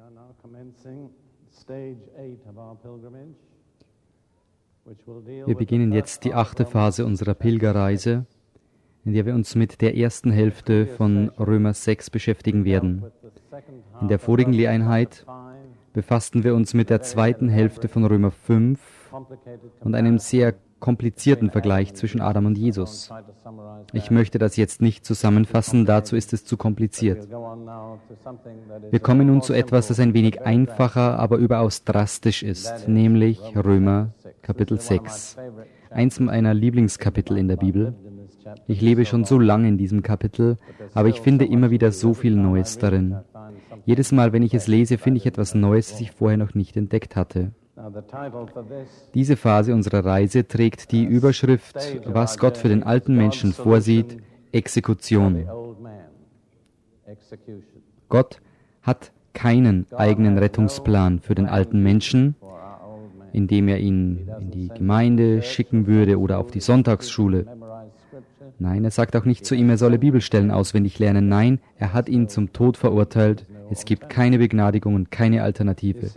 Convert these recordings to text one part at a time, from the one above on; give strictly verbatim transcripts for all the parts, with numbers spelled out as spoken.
Wir beginnen jetzt die achte Phase unserer Pilgerreise, in der wir uns mit der ersten Hälfte von Römer sechs beschäftigen werden. In der vorigen Lehreinheit befassten wir uns mit der zweiten Hälfte von Römer fünf und einem sehr komplizierten Vergleich zwischen Adam und Jesus. Ich möchte das jetzt nicht zusammenfassen, dazu ist es zu kompliziert. Wir kommen nun zu etwas, das ein wenig einfacher, aber überaus drastisch ist, nämlich Römer Kapitel sechs. Eins meiner Lieblingskapitel in der Bibel. Ich lebe schon so lange in diesem Kapitel, aber ich finde immer wieder so viel Neues darin. Jedes Mal, wenn ich es lese, finde ich etwas Neues, das ich vorher noch nicht entdeckt hatte. Diese Phase unserer Reise trägt die Überschrift, was Gott für den alten Menschen vorsieht, Exekution. Gott hat keinen eigenen Rettungsplan für den alten Menschen, indem er ihn in die Gemeinde schicken würde oder auf die Sonntagsschule. Nein, er sagt auch nicht zu ihm, er solle Bibelstellen auswendig lernen. Nein, er hat ihn zum Tod verurteilt. Es gibt keine Begnadigung und keine Alternative.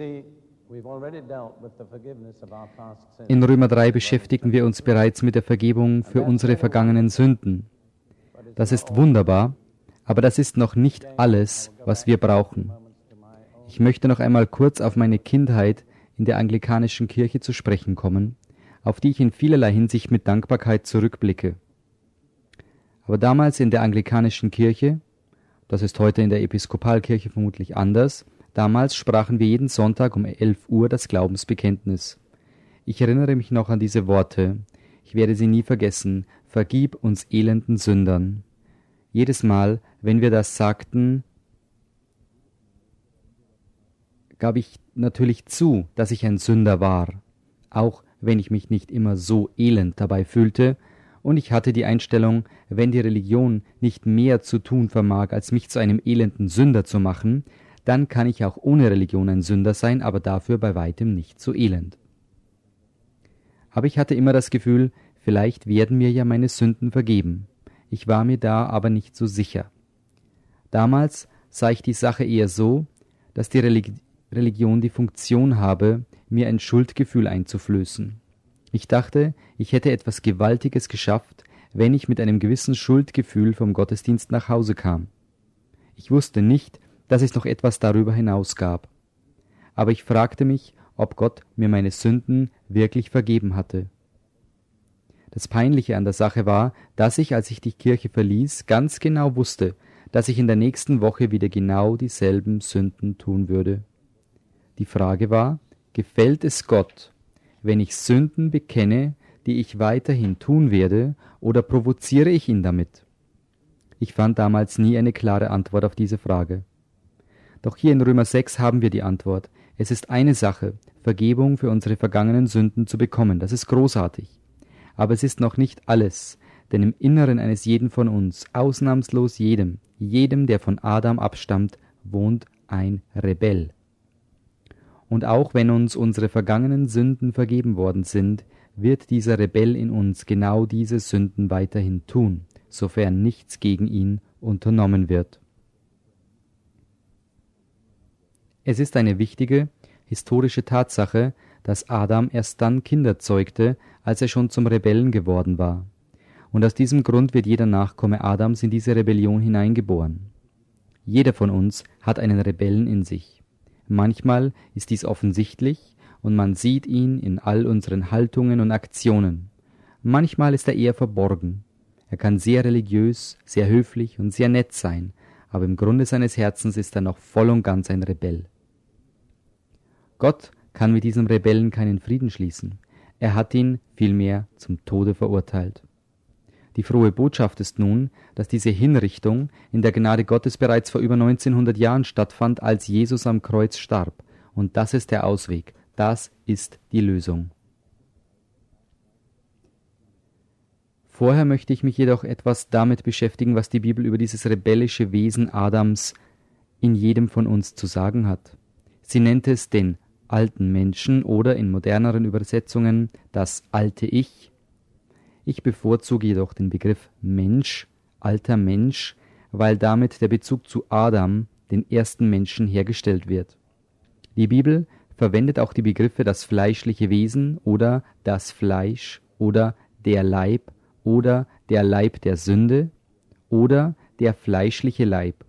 In Römer drei beschäftigen wir uns bereits mit der Vergebung für unsere vergangenen Sünden. Das ist wunderbar, aber das ist noch nicht alles, was wir brauchen. Ich möchte noch einmal kurz auf meine Kindheit in der anglikanischen Kirche zu sprechen kommen, auf die ich in vielerlei Hinsicht mit Dankbarkeit zurückblicke. Aber damals in der anglikanischen Kirche, das ist heute in der Episkopalkirche vermutlich anders, damals sprachen wir jeden Sonntag um elf Uhr das Glaubensbekenntnis. Ich erinnere mich noch an diese Worte. Ich werde sie nie vergessen. Vergib uns elenden Sündern. Jedes Mal, wenn wir das sagten, gab ich natürlich zu, dass ich ein Sünder war, auch wenn ich mich nicht immer so elend dabei fühlte, und ich hatte die Einstellung, wenn die Religion nicht mehr zu tun vermag, als mich zu einem elenden Sünder zu machen, dann kann ich auch ohne Religion ein Sünder sein, aber dafür bei weitem nicht so elend. Aber ich hatte immer das Gefühl, vielleicht werden mir ja meine Sünden vergeben. Ich war mir da aber nicht so sicher. Damals sah ich die Sache eher so, dass die Religi- Religion die Funktion habe, mir ein Schuldgefühl einzuflößen. Ich dachte, ich hätte etwas Gewaltiges geschafft, wenn ich mit einem gewissen Schuldgefühl vom Gottesdienst nach Hause kam. Ich wusste nicht, dass es noch etwas darüber hinaus gab. Aber ich fragte mich, ob Gott mir meine Sünden wirklich vergeben hatte. Das Peinliche an der Sache war, dass ich, als ich die Kirche verließ, ganz genau wusste, dass ich in der nächsten Woche wieder genau dieselben Sünden tun würde. Die Frage war, gefällt es Gott, wenn ich Sünden bekenne, die ich weiterhin tun werde, oder provoziere ich ihn damit? Ich fand damals nie eine klare Antwort auf diese Frage. Doch hier in Römer sechs haben wir die Antwort. Es ist eine Sache, Vergebung für unsere vergangenen Sünden zu bekommen. Das ist großartig. Aber es ist noch nicht alles, denn im Inneren eines jeden von uns, ausnahmslos jedem, jedem, der von Adam abstammt, wohnt ein Rebell. Und auch wenn uns unsere vergangenen Sünden vergeben worden sind, wird dieser Rebell in uns genau diese Sünden weiterhin tun, sofern nichts gegen ihn unternommen wird. Es ist eine wichtige, historische Tatsache, dass Adam erst dann Kinder zeugte, als er schon zum Rebellen geworden war. Und aus diesem Grund wird jeder Nachkomme Adams in diese Rebellion hineingeboren. Jeder von uns hat einen Rebellen in sich. Manchmal ist dies offensichtlich und man sieht ihn in all unseren Haltungen und Aktionen. Manchmal ist er eher verborgen. Er kann sehr religiös, sehr höflich und sehr nett sein, aber im Grunde seines Herzens ist er noch voll und ganz ein Rebell. Gott kann mit diesem Rebellen keinen Frieden schließen. Er hat ihn vielmehr zum Tode verurteilt. Die frohe Botschaft ist nun, dass diese Hinrichtung in der Gnade Gottes bereits vor über neunzehnhundert Jahren stattfand, als Jesus am Kreuz starb. Und das ist der Ausweg. Das ist die Lösung. Vorher möchte ich mich jedoch etwas damit beschäftigen, was die Bibel über dieses rebellische Wesen Adams in jedem von uns zu sagen hat. Sie nennt es den alten Menschen oder in moderneren Übersetzungen das alte Ich. Ich bevorzuge jedoch den Begriff Mensch, alter Mensch, weil damit der Bezug zu Adam, den ersten Menschen, hergestellt wird. Die Bibel verwendet auch die Begriffe das fleischliche Wesen oder das Fleisch oder der Leib oder der Leib der Sünde oder der fleischliche Leib.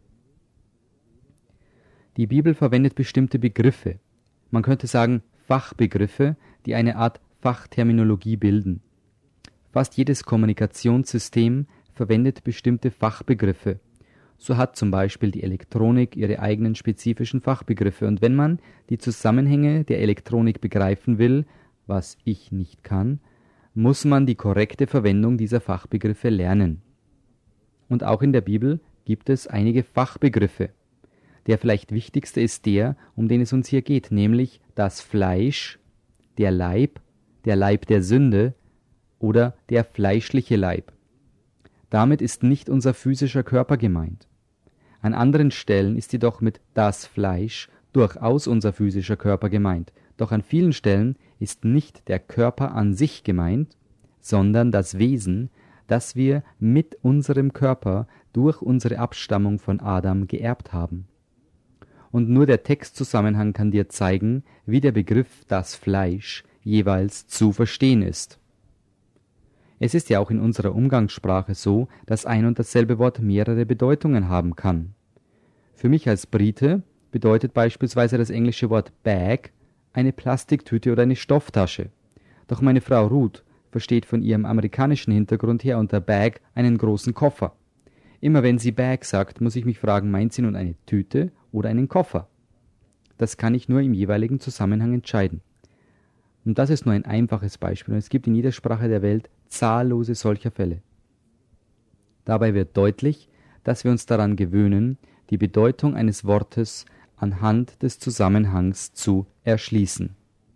Die Bibel verwendet bestimmte Begriffe, man könnte sagen Fachbegriffe, die eine Art Fachterminologie bilden. Fast jedes Kommunikationssystem verwendet bestimmte Fachbegriffe. So hat zum Beispiel die Elektronik ihre eigenen spezifischen Fachbegriffe, und wenn man die Zusammenhänge der Elektronik begreifen will, was ich nicht kann, muss man die korrekte Verwendung dieser Fachbegriffe lernen. Und auch in der Bibel gibt es einige Fachbegriffe. Der vielleicht wichtigste ist der, um den es uns hier geht, nämlich das Fleisch, der Leib, der Leib der Sünde oder der fleischliche Leib. Damit ist nicht unser physischer Körper gemeint. An anderen Stellen ist jedoch mit das Fleisch durchaus unser physischer Körper gemeint, doch an vielen Stellen ist nicht der Körper an sich gemeint, sondern das Wesen, das wir mit unserem Körper durch unsere Abstammung von Adam geerbt haben. Und nur der Textzusammenhang kann dir zeigen, wie der Begriff das Fleisch jeweils zu verstehen ist. Es ist ja auch in unserer Umgangssprache so, dass ein und dasselbe Wort mehrere Bedeutungen haben kann. Für mich als Brite bedeutet beispielsweise das englische Wort Bag eine Plastiktüte oder eine Stofftasche. Doch meine Frau Ruth versteht von ihrem amerikanischen Hintergrund her unter Bag einen großen Koffer. Immer wenn sie Bag sagt, muss ich mich fragen, meint sie nun eine Tüte oder einen Koffer? Das kann ich nur im jeweiligen Zusammenhang entscheiden. Und das ist nur ein einfaches Beispiel, und es gibt in jeder Sprache der Welt zahllose solcher Fälle. Dabei wird deutlich, dass wir uns daran gewöhnen, die Bedeutung eines Wortes anhand des Zusammenhangs zu erschließen.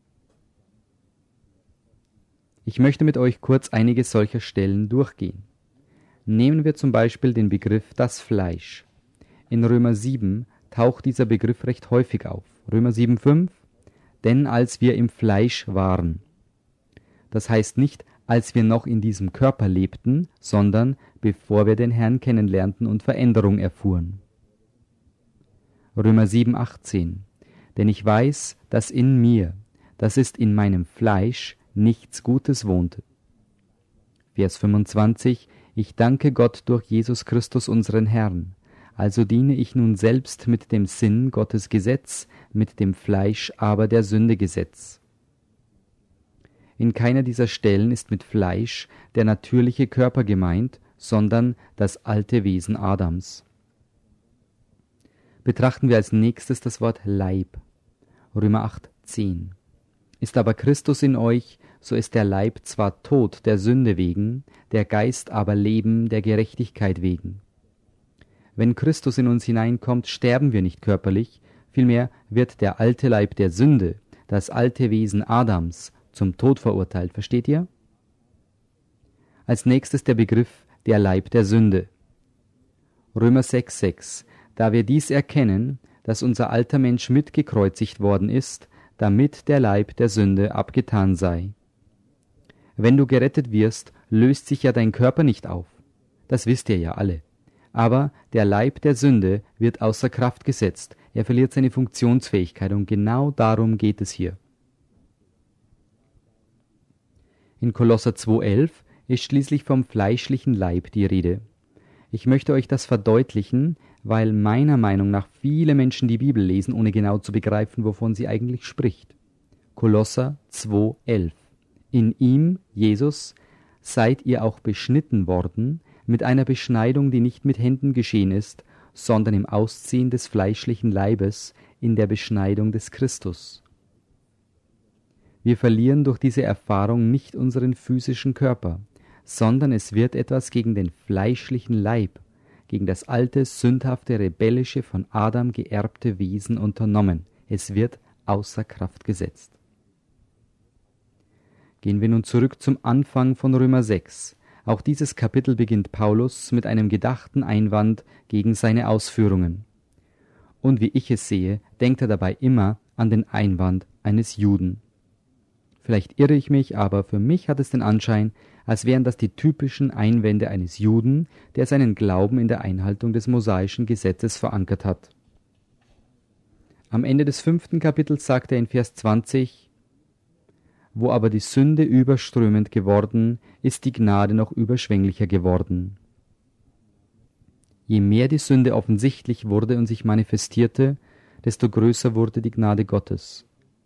Ich möchte mit euch kurz einige solcher Stellen durchgehen. Nehmen wir zum Beispiel den Begriff das Fleisch. In Römer sieben taucht dieser Begriff recht häufig auf. Römer sieben fünf: Denn als wir im Fleisch waren. Das heißt nicht, als wir noch in diesem Körper lebten, sondern bevor wir den Herrn kennenlernten und Veränderung erfuhren. Römer sieben achtzehn: Denn ich weiß, dass in mir, das ist in meinem Fleisch, nichts Gutes wohnte. Vers fünfundzwanzig: Ich danke Gott durch Jesus Christus unseren Herrn. Also diene ich nun selbst mit dem Sinn Gottes Gesetz, mit dem Fleisch aber der Sünde Gesetz. In keiner dieser Stellen ist mit Fleisch der natürliche Körper gemeint, sondern das alte Wesen Adams. Betrachten wir als nächstes das Wort Leib. Römer acht zehn: Ist aber Christus in euch, so ist der Leib zwar tot der Sünde wegen, der Geist aber Leben der Gerechtigkeit wegen. Wenn Christus in uns hineinkommt, sterben wir nicht körperlich, vielmehr wird der alte Leib der Sünde, das alte Wesen Adams, zum Tod verurteilt. Versteht ihr? Als nächstes der Begriff der Leib der Sünde. Römer sechs sechs: Da wir dies erkennen, dass unser alter Mensch mitgekreuzigt worden ist, damit der Leib der Sünde abgetan sei. Wenn du gerettet wirst, löst sich ja dein Körper nicht auf. Das wisst ihr ja alle. Aber der Leib der Sünde wird außer Kraft gesetzt. Er verliert seine Funktionsfähigkeit, und genau darum geht es hier. In Kolosser zwei elf ist schließlich vom fleischlichen Leib die Rede. Ich möchte euch das verdeutlichen, weil meiner Meinung nach viele Menschen die Bibel lesen, ohne genau zu begreifen, wovon sie eigentlich spricht. Kolosser zwei elf: In ihm, Jesus, seid ihr auch beschnitten worden, mit einer Beschneidung, die nicht mit Händen geschehen ist, sondern im Ausziehen des fleischlichen Leibes, in der Beschneidung des Christus. Wir verlieren durch diese Erfahrung nicht unseren physischen Körper, sondern es wird etwas gegen den fleischlichen Leib, gegen das alte, sündhafte, rebellische, von Adam geerbte Wesen unternommen. Es wird außer Kraft gesetzt. Gehen wir nun zurück zum Anfang von Römer sechs. Auch dieses Kapitel beginnt Paulus mit einem gedachten Einwand gegen seine Ausführungen. Und wie ich es sehe, denkt er dabei immer an den Einwand eines Juden. Vielleicht irre ich mich, aber für mich hat es den Anschein, als wären das die typischen Einwände eines Juden, der seinen Glauben in der Einhaltung des mosaischen Gesetzes verankert hat. Am Ende des fünften Kapitels sagt er in Vers zwanzig, wo aber die Sünde überströmend geworden, ist die Gnade noch überschwänglicher geworden. Je mehr die Sünde offensichtlich wurde und sich manifestierte, desto größer wurde die Gnade Gottes.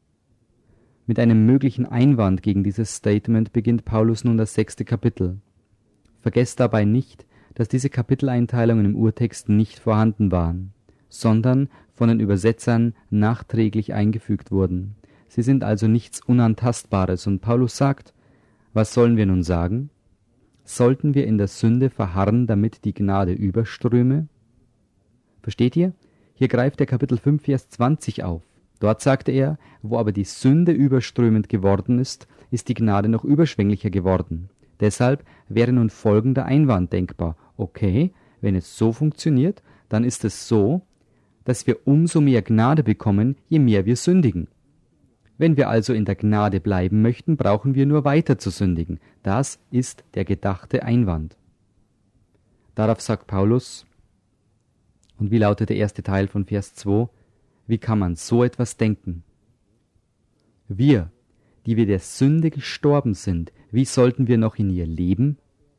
Mit einem möglichen Einwand gegen dieses Statement beginnt Paulus nun das sechste Kapitel. Vergesst dabei nicht, dass diese Kapiteleinteilungen im Urtext nicht vorhanden waren, sondern von den Übersetzern nachträglich eingefügt wurden. Sie sind also nichts Unantastbares, und Paulus sagt, was sollen wir nun sagen? Sollten wir in der Sünde verharren, damit die Gnade überströme? Versteht ihr? Hier greift er Kapitel fünf, Vers zwanzig auf. Dort sagte er, wo aber die Sünde überströmend geworden ist, ist die Gnade noch überschwänglicher geworden. Deshalb wäre nun folgender Einwand denkbar. Okay, wenn es so funktioniert, dann ist es so, dass wir umso mehr Gnade bekommen, je mehr wir sündigen. Wenn wir also in der Gnade bleiben möchten, brauchen wir nur weiter zu sündigen. Das ist der gedachte Einwand. Darauf sagt Paulus, und wie lautet der erste Teil von Vers zwei, wie kann man so etwas denken? Wir, die wir der Sünde gestorben sind, wie sollten wir noch in ihr leben?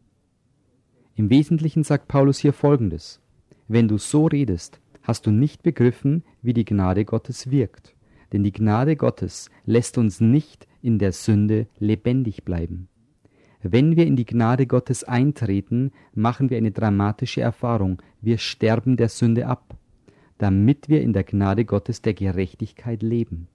Im Wesentlichen sagt Paulus hier Folgendes. Wenn du so redest, hast du nicht begriffen, wie die Gnade Gottes wirkt. Denn die Gnade Gottes lässt uns nicht in der Sünde lebendig bleiben. Wenn wir in die Gnade Gottes eintreten, machen wir eine dramatische Erfahrung. Wir sterben der Sünde ab, damit wir in der Gnade Gottes der Gerechtigkeit leben.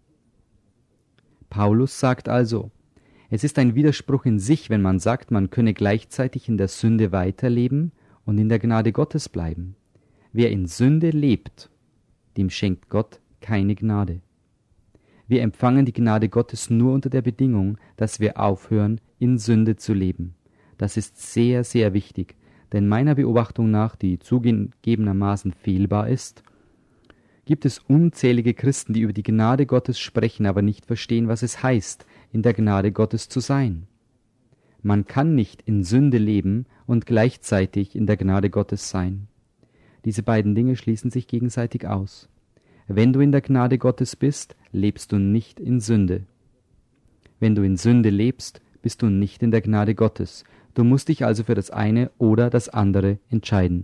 Paulus sagt also, es ist ein Widerspruch in sich, wenn man sagt, man könne gleichzeitig in der Sünde weiterleben und in der Gnade Gottes bleiben. Wer in Sünde lebt, dem schenkt Gott keine Gnade. Wir empfangen die Gnade Gottes nur unter der Bedingung, dass wir aufhören, in Sünde zu leben. Das ist sehr, sehr wichtig, denn meiner Beobachtung nach, die zugegebenermaßen fehlbar ist, gibt es unzählige Christen, die über die Gnade Gottes sprechen, aber nicht verstehen, was es heißt, in der Gnade Gottes zu sein. Man kann nicht in Sünde leben und gleichzeitig in der Gnade Gottes sein. Diese beiden Dinge schließen sich gegenseitig aus. Wenn du in der Gnade Gottes bist, lebst du nicht in Sünde. Wenn du in Sünde lebst, bist du nicht in der Gnade Gottes. Du musst dich also für das eine oder das andere entscheiden.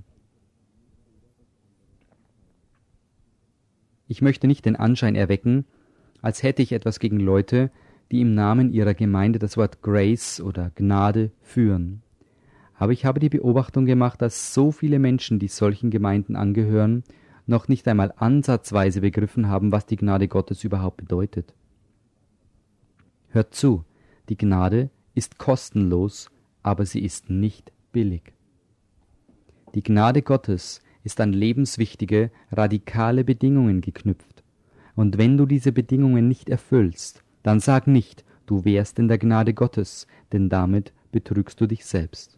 Ich möchte nicht den Anschein erwecken, als hätte ich etwas gegen Leute, die im Namen ihrer Gemeinde das Wort Grace oder Gnade führen. Aber ich habe die Beobachtung gemacht, dass so viele Menschen, die solchen Gemeinden angehören, noch nicht einmal ansatzweise begriffen haben, was die Gnade Gottes überhaupt bedeutet. Hört zu, die Gnade ist kostenlos, aber sie ist nicht billig. Die Gnade Gottes ist an lebenswichtige, radikale Bedingungen geknüpft. Und wenn du diese Bedingungen nicht erfüllst, dann sag nicht, du wärst in der Gnade Gottes, denn damit betrügst du dich selbst.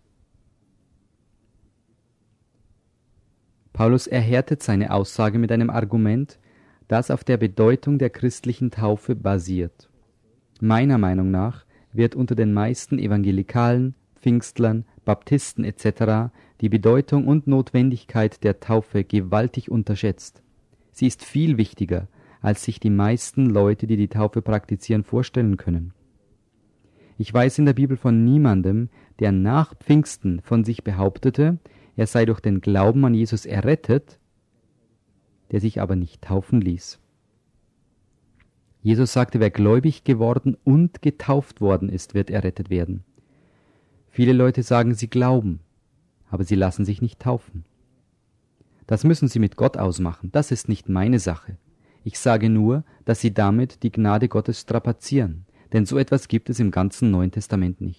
Paulus erhärtet seine Aussage mit einem Argument, das auf der Bedeutung der christlichen Taufe basiert. Meiner Meinung nach wird unter den meisten Evangelikalen, Pfingstlern, Baptisten et cetera die Bedeutung und Notwendigkeit der Taufe gewaltig unterschätzt. Sie ist viel wichtiger, als sich die meisten Leute, die die Taufe praktizieren, vorstellen können. Ich weiß in der Bibel von niemandem, der nach Pfingsten von sich behauptete, er sei durch den Glauben an Jesus errettet, der sich aber nicht taufen ließ. Jesus sagte, wer gläubig geworden und getauft worden ist, wird errettet werden. Viele Leute sagen, sie glauben, aber sie lassen sich nicht taufen. Das müssen sie mit Gott ausmachen, das ist nicht meine Sache. Ich sage nur, dass sie damit die Gnade Gottes strapazieren, denn so etwas gibt es im ganzen Neuen Testament nicht.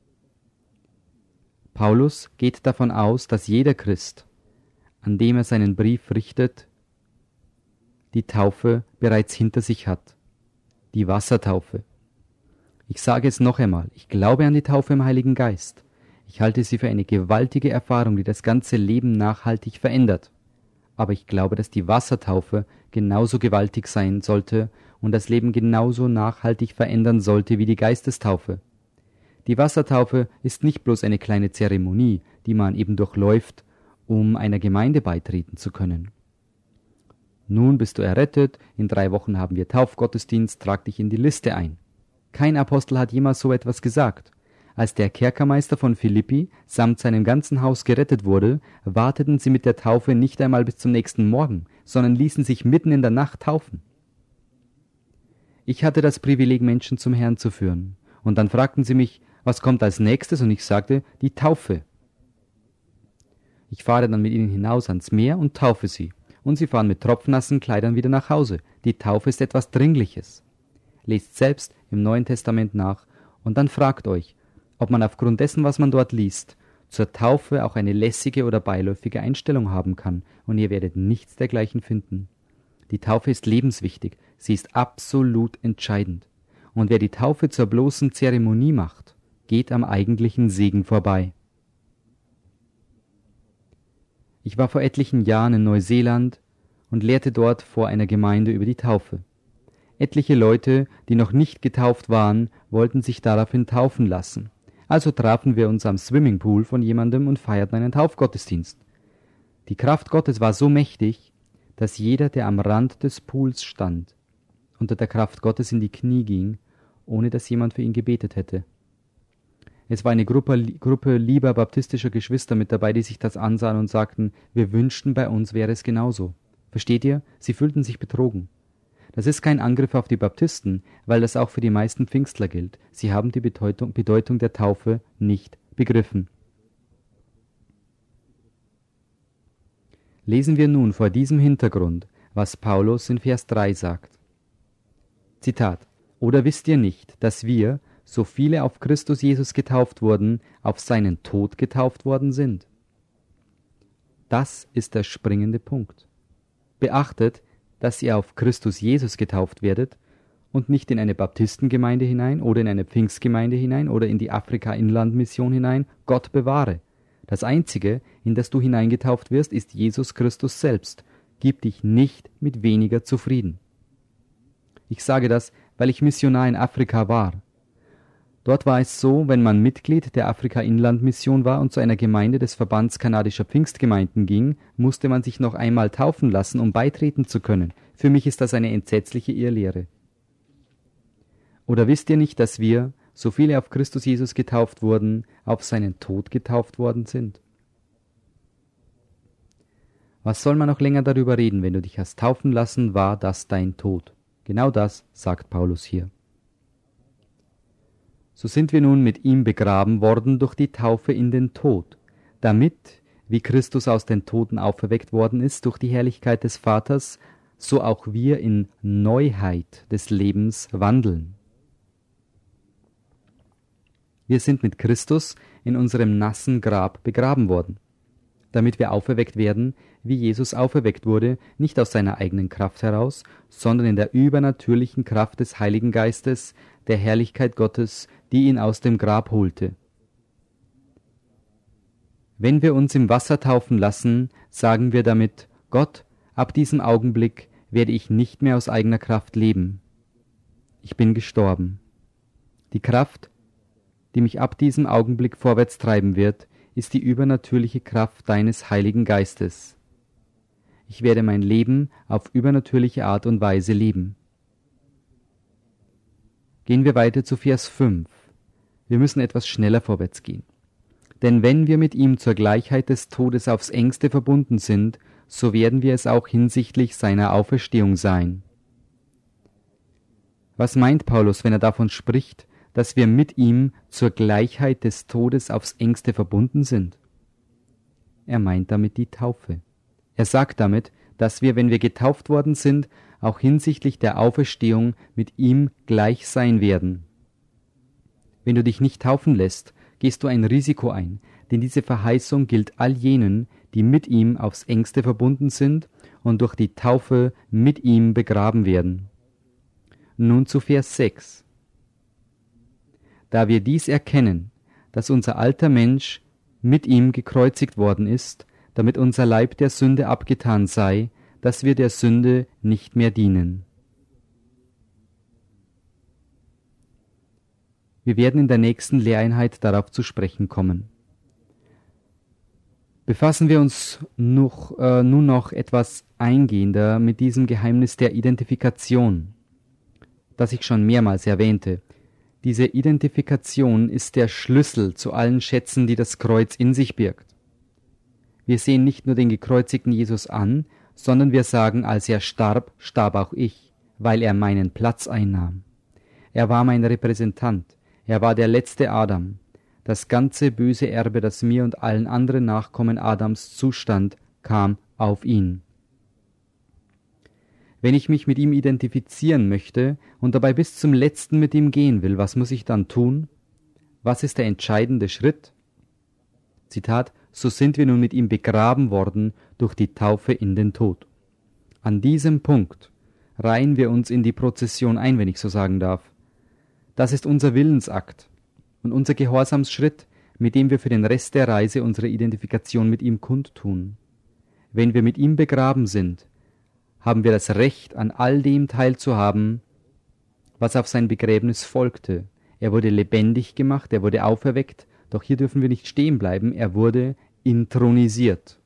Paulus geht davon aus, dass jeder Christ, an dem er seinen Brief richtet, die Taufe bereits hinter sich hat, die Wassertaufe. Ich sage es noch einmal, ich glaube an die Taufe im Heiligen Geist. Ich halte sie für eine gewaltige Erfahrung, die das ganze Leben nachhaltig verändert. Aber ich glaube, dass die Wassertaufe genauso gewaltig sein sollte und das Leben genauso nachhaltig verändern sollte wie die Geistestaufe. Die Wassertaufe ist nicht bloß eine kleine Zeremonie, die man eben durchläuft, um einer Gemeinde beitreten zu können. Nun bist du errettet, in drei Wochen haben wir Taufgottesdienst, trag dich in die Liste ein. Kein Apostel hat jemals so etwas gesagt. Als der Kerkermeister von Philippi samt seinem ganzen Haus gerettet wurde, warteten sie mit der Taufe nicht einmal bis zum nächsten Morgen, sondern ließen sich mitten in der Nacht taufen. Ich hatte das Privileg, Menschen zum Herrn zu führen. Und dann fragten sie mich, was kommt als nächstes? Und ich sagte, die Taufe. Ich fahre dann mit ihnen hinaus ans Meer und taufe sie. Und sie fahren mit tropfnassen Kleidern wieder nach Hause. Die Taufe ist etwas Dringliches. Lest selbst im Neuen Testament nach und dann fragt euch, ob man aufgrund dessen, was man dort liest, zur Taufe auch eine lässige oder beiläufige Einstellung haben kann, und ihr werdet nichts dergleichen finden. Die Taufe ist lebenswichtig, sie ist absolut entscheidend. Und wer die Taufe zur bloßen Zeremonie macht, geht am eigentlichen Segen vorbei. Ich war vor etlichen Jahren in Neuseeland und lehrte dort vor einer Gemeinde über die Taufe. Etliche Leute, die noch nicht getauft waren, wollten sich daraufhin taufen lassen. Also trafen wir uns am Swimmingpool von jemandem und feierten einen Taufgottesdienst. Die Kraft Gottes war so mächtig, dass jeder, der am Rand des Pools stand, unter der Kraft Gottes in die Knie ging, ohne dass jemand für ihn gebetet hätte. Es war eine Gruppe, Gruppe lieber baptistischer Geschwister mit dabei, die sich das ansahen und sagten, wir wünschten, bei uns wäre es genauso. Versteht ihr? Sie fühlten sich betrogen. Das ist kein Angriff auf die Baptisten, weil das auch für die meisten Pfingstler gilt. Sie haben die Bedeutung, Bedeutung der Taufe nicht begriffen. Lesen wir nun vor diesem Hintergrund, was Paulus in Vers drei sagt. Zitat: Oder wisst ihr nicht, dass wir, so viele auf Christus Jesus getauft wurden, auf seinen Tod getauft worden sind? Das ist der springende Punkt. Beachtet, dass ihr auf Christus Jesus getauft werdet und nicht in eine Baptistengemeinde hinein oder in eine Pfingstgemeinde hinein oder in die Afrika-Inland-Mission hinein. Gott bewahre. Das Einzige, in das du hineingetauft wirst, ist Jesus Christus selbst. Gib dich nicht mit weniger zufrieden. Ich sage das, weil ich Missionar in Afrika war. Dort war es so, wenn man Mitglied der Afrika-Inland-Mission war und zu einer Gemeinde des Verbands kanadischer Pfingstgemeinden ging, musste man sich noch einmal taufen lassen, um beitreten zu können. Für mich ist das eine entsetzliche Irrlehre. Oder wisst ihr nicht, dass wir, so viele auf Christus Jesus getauft wurden, auf seinen Tod getauft worden sind? Was soll man noch länger darüber reden, wenn du dich hast taufen lassen, war das dein Tod? Genau das sagt Paulus hier. So sind wir nun mit ihm begraben worden durch die Taufe in den Tod, damit, wie Christus aus den Toten auferweckt worden ist durch die Herrlichkeit des Vaters, so auch wir in Neuheit des Lebens wandeln. Wir sind mit Christus in unserem nassen Grab begraben worden, damit wir auferweckt werden, wie Jesus auferweckt wurde, nicht aus seiner eigenen Kraft heraus, sondern in der übernatürlichen Kraft des Heiligen Geistes, der Herrlichkeit Gottes, die ihn aus dem Grab holte. Wenn wir uns im Wasser taufen lassen, sagen wir damit, Gott, ab diesem Augenblick werde ich nicht mehr aus eigener Kraft leben. Ich bin gestorben. Die Kraft, die mich ab diesem Augenblick vorwärts treiben wird, ist die übernatürliche Kraft deines Heiligen Geistes. Ich werde mein Leben auf übernatürliche Art und Weise leben. Gehen wir weiter zu Vers fünf. Wir müssen etwas schneller vorwärts gehen. Denn wenn wir mit ihm zur Gleichheit des Todes aufs engste verbunden sind, so werden wir es auch hinsichtlich seiner Auferstehung sein. Was meint Paulus, wenn er davon spricht, dass wir mit ihm zur Gleichheit des Todes aufs engste verbunden sind? Er meint damit die Taufe. Er sagt damit, dass wir, wenn wir getauft worden sind, auch hinsichtlich der Auferstehung mit ihm gleich sein werden. Wenn du dich nicht taufen lässt, gehst du ein Risiko ein, denn diese Verheißung gilt all jenen, die mit ihm aufs engste verbunden sind und durch die Taufe mit ihm begraben werden. Nun zu Vers sechs. Da wir dies erkennen, dass unser alter Mensch mit ihm gekreuzigt worden ist, damit unser Leib der Sünde abgetan sei, dass wir der Sünde nicht mehr dienen. Wir werden in der nächsten Lehreinheit darauf zu sprechen kommen. Befassen wir uns noch, äh, nun noch etwas eingehender mit diesem Geheimnis der Identifikation, das ich schon mehrmals erwähnte. Diese Identifikation ist der Schlüssel zu allen Schätzen, die das Kreuz in sich birgt. Wir sehen nicht nur den gekreuzigten Jesus an, sondern wir sagen, als er starb, starb auch ich, weil er meinen Platz einnahm. Er war mein Repräsentant, er war der letzte Adam. Das ganze böse Erbe, das mir und allen anderen Nachkommen Adams zustand, kam auf ihn. Wenn ich mich mit ihm identifizieren möchte und dabei bis zum Letzten mit ihm gehen will, was muss ich dann tun? Was ist der entscheidende Schritt? Zitat, so sind wir nun mit ihm begraben worden durch die Taufe in den Tod. An diesem Punkt reihen wir uns in die Prozession ein, wenn ich so sagen darf. Das ist unser Willensakt und unser Gehorsamsschritt, mit dem wir für den Rest der Reise unsere Identifikation mit ihm kundtun. Wenn wir mit ihm begraben sind, haben wir das Recht, an all dem teilzuhaben, was auf sein Begräbnis folgte. Er wurde lebendig gemacht, er wurde auferweckt, doch hier dürfen wir nicht stehen bleiben, er wurde intronisiert.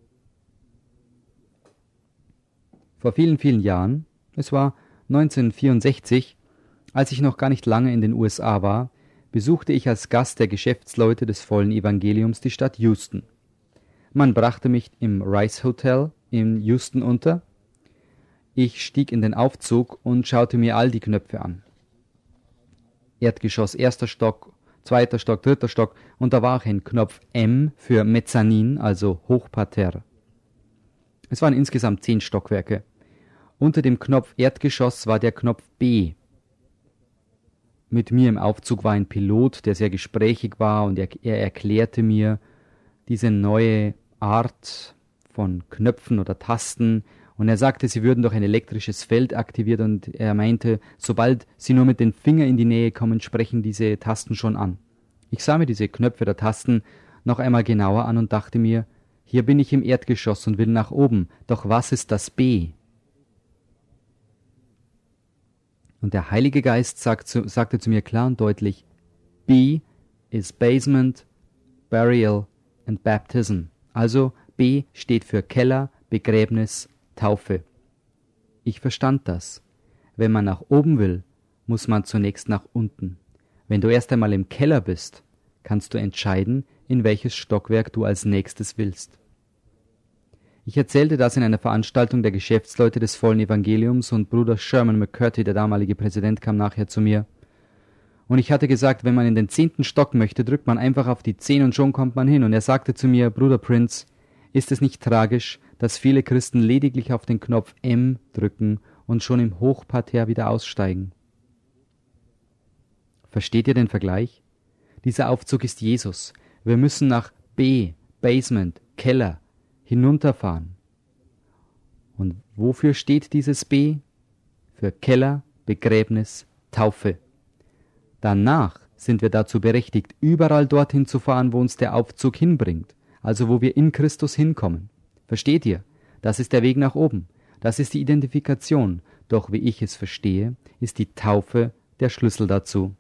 Vor vielen, vielen Jahren, es war neunzehnhundertvierundsechzig, als ich noch gar nicht lange in den U S A war, besuchte ich als Gast der Geschäftsleute des vollen Evangeliums die Stadt Houston. Man brachte mich im Rice Hotel in Houston unter. Ich stieg in den Aufzug und schaute mir all die Knöpfe an. Erdgeschoss, erster Stock, zweiter Stock, dritter Stock, und da war auch ein Knopf M für Mezzanin, also Hochparterre. Es waren insgesamt zehn Stockwerke. Unter dem Knopf Erdgeschoss war der Knopf B. Mit mir im Aufzug war ein Pilot, der sehr gesprächig war, und er, er erklärte mir diese neue Art von Knöpfen oder Tasten, und er sagte, sie würden durch ein elektrisches Feld aktiviert, und er meinte, sobald sie nur mit den Fingern in die Nähe kommen, sprechen diese Tasten schon an. Ich sah mir diese Knöpfe der Tasten noch einmal genauer an und dachte mir, hier bin ich im Erdgeschoss und will nach oben, doch was ist das B? Und der Heilige Geist sagt zu, sagte zu mir klar und deutlich, B is Basement, Burial and Baptism. Also B steht für Keller, Begräbnis, Taufe. Ich verstand das. Wenn man nach oben will, muss man zunächst nach unten. Wenn du erst einmal im Keller bist, kannst du entscheiden, in welches Stockwerk du als nächstes willst. Ich erzählte das in einer Veranstaltung der Geschäftsleute des vollen Evangeliums, und Bruder Sherman McCurdy, der damalige Präsident, kam nachher zu mir. Und ich hatte gesagt, wenn man in den zehnten Stock möchte, drückt man einfach auf die zehn und schon kommt man hin. Und er sagte zu mir, Bruder Prince, ist es nicht tragisch, dass viele Christen lediglich auf den Knopf M drücken und schon im Hochparterre wieder aussteigen? Versteht ihr den Vergleich? Dieser Aufzug ist Jesus. Wir müssen nach B, Basement, Keller, hinunterfahren. Und wofür steht dieses B? Für Keller, Begräbnis, Taufe. Danach sind wir dazu berechtigt, überall dorthin zu fahren, wo uns der Aufzug hinbringt, also wo wir in Christus hinkommen. Versteht ihr? Das ist der Weg nach oben. Das ist die Identifikation. Doch wie ich es verstehe, ist die Taufe der Schlüssel dazu.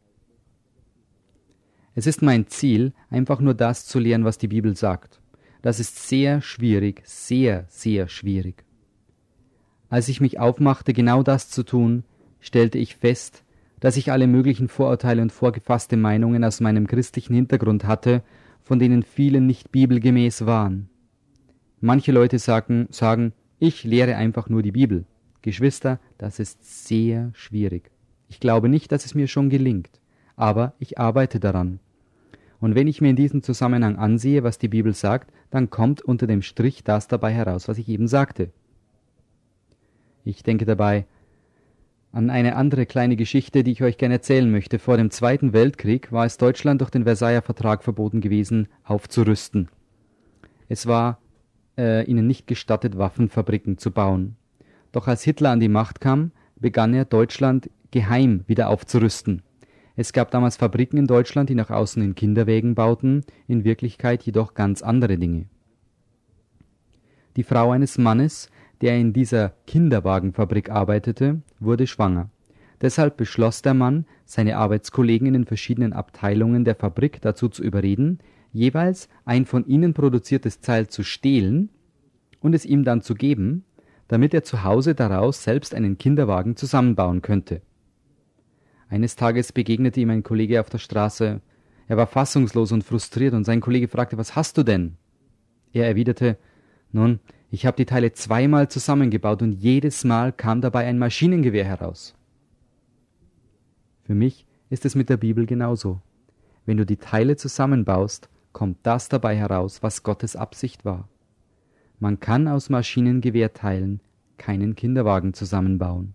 Es ist mein Ziel, einfach nur das zu lehren, was die Bibel sagt. Das ist sehr schwierig, sehr, sehr schwierig. Als ich mich aufmachte, genau das zu tun, stellte ich fest, dass ich alle möglichen Vorurteile und vorgefasste Meinungen aus meinem christlichen Hintergrund hatte, von denen viele nicht bibelgemäß waren. Manche Leute sagen, sagen, ich lehre einfach nur die Bibel. Geschwister, das ist sehr schwierig. Ich glaube nicht, dass es mir schon gelingt, aber ich arbeite daran. Und wenn ich mir in diesem Zusammenhang ansehe, was die Bibel sagt, dann kommt unter dem Strich das dabei heraus, was ich eben sagte. Ich denke dabei an eine andere kleine Geschichte, die ich euch gerne erzählen möchte. Vor dem Zweiten Weltkrieg war es Deutschland durch den Versailler Vertrag verboten gewesen, aufzurüsten. Es war äh, ihnen nicht gestattet, Waffenfabriken zu bauen. Doch als Hitler an die Macht kam, begann er, Deutschland geheim wieder aufzurüsten. Es gab damals Fabriken in Deutschland, die nach außen in Kinderwägen bauten, in Wirklichkeit jedoch ganz andere Dinge. Die Frau eines Mannes, der in dieser Kinderwagenfabrik arbeitete, wurde schwanger. Deshalb beschloss der Mann, seine Arbeitskollegen in den verschiedenen Abteilungen der Fabrik dazu zu überreden, jeweils ein von ihnen produziertes Teil zu stehlen und es ihm dann zu geben, damit er zu Hause daraus selbst einen Kinderwagen zusammenbauen könnte. Eines Tages begegnete ihm ein Kollege auf der Straße. Er war fassungslos und frustriert und sein Kollege fragte, was hast du denn? Er erwiderte, nun, ich habe die Teile zweimal zusammengebaut und jedes Mal kam dabei ein Maschinengewehr heraus. Für mich ist es mit der Bibel genauso. Wenn du die Teile zusammenbaust, kommt das dabei heraus, was Gottes Absicht war. Man kann aus Maschinengewehrteilen keinen Kinderwagen zusammenbauen.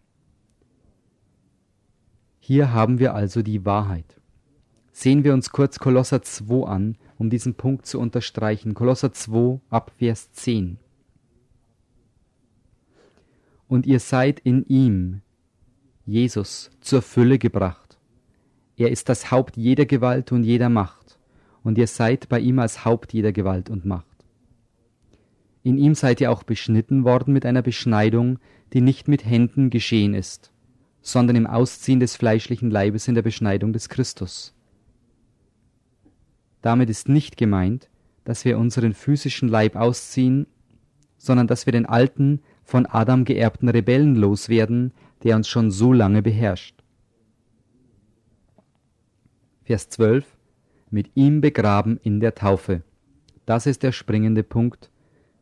Hier haben wir also die Wahrheit. Sehen wir uns kurz Kolosser zwei an, um diesen Punkt zu unterstreichen. Kolosser zwei ab Vers zehn. Und ihr seid in ihm, Jesus, zur Fülle gebracht. Er ist das Haupt jeder Gewalt und jeder Macht, und ihr seid bei ihm als Haupt jeder Gewalt und Macht. In ihm seid ihr auch beschnitten worden mit einer Beschneidung, die nicht mit Händen geschehen ist, sondern im Ausziehen des fleischlichen Leibes in der Beschneidung des Christus. Damit ist nicht gemeint, dass wir unseren physischen Leib ausziehen, sondern dass wir den alten, von Adam geerbten Rebellen loswerden, der uns schon so lange beherrscht. Vers zwölf. Mit ihm begraben in der Taufe. Das ist der springende Punkt.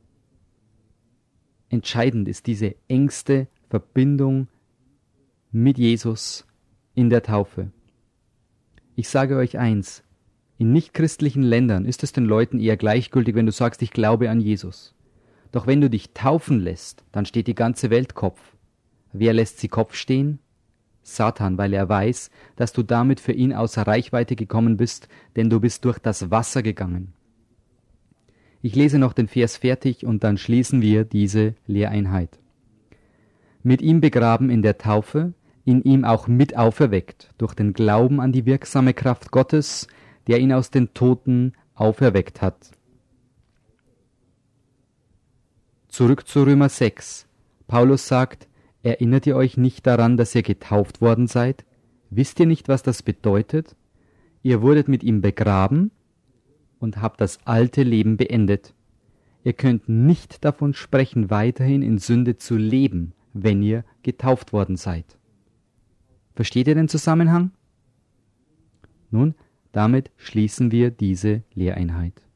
Entscheidend ist diese engste Verbindung mit Jesus in der Taufe. Ich sage euch eins, in nichtchristlichen Ländern ist es den Leuten eher gleichgültig, wenn du sagst, ich glaube an Jesus. Doch wenn du dich taufen lässt, dann steht die ganze Welt Kopf. Wer lässt sie Kopf stehen? Satan, weil er weiß, dass du damit für ihn außer Reichweite gekommen bist, denn du bist durch das Wasser gegangen. Ich lese noch den Vers fertig und dann schließen wir diese Lehreinheit. Mit ihm begraben in der Taufe, in ihm auch mit auferweckt, durch den Glauben an die wirksame Kraft Gottes, der ihn aus den Toten auferweckt hat. Zurück zu Römer sechs. Paulus sagt, erinnert ihr euch nicht daran, dass ihr getauft worden seid? Wisst ihr nicht, was das bedeutet? Ihr wurdet mit ihm begraben und habt das alte Leben beendet. Ihr könnt nicht davon sprechen, weiterhin in Sünde zu leben, wenn ihr getauft worden seid. Versteht ihr den Zusammenhang? Nun, damit schließen wir diese Lehreinheit.